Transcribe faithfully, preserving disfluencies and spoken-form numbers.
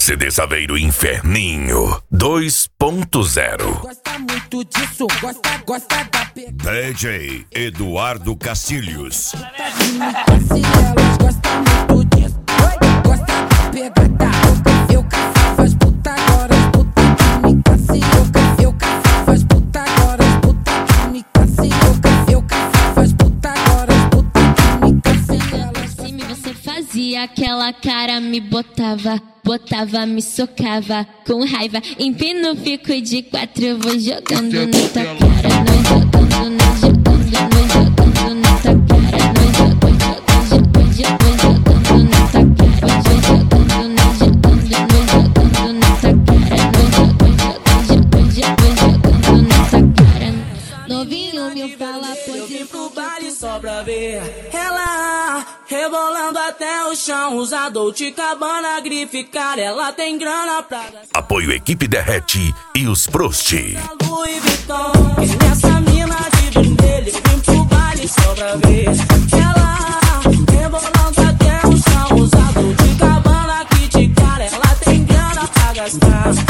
C D Saveiro Inferninho dois ponto zero. Gosta muito disso, gosta, gosta da pegada. D J Eduardo Cacilhos. Elas gostam muito disso, gosta da pegada. Eu caçava as puta, agora as puta que me caçam. Eu caçava as puta, agora as puta que me caçam. Eu caçava as puta, agora as puta que me caçam. Assim você fazia aquela cara, me botava, botava, me socava com raiva. Empino, fico de quatro, eu vou jogando na tua cara, não jogando, não jogando, não jogando na tua cara, não jogando, jogando, jogando, jogando na tua cara, jogando, não jogando, não jogando na tua cara, não jogando, jogando, jogando na tua cara. Novinho me fala, pois eu pro baile só pra ver ela rebolando até o chão, usa Dolce Gabbana, grife cara, ela tem grana pra gastar. Apoio Equipe Derrete e os Prost. Louis Vuitton, e essa mina de vermelho, vim pro baile só pra ver ela rebolando até o chão, usa Dolce Gabbana, grife cara, ela tem grana pra gastar.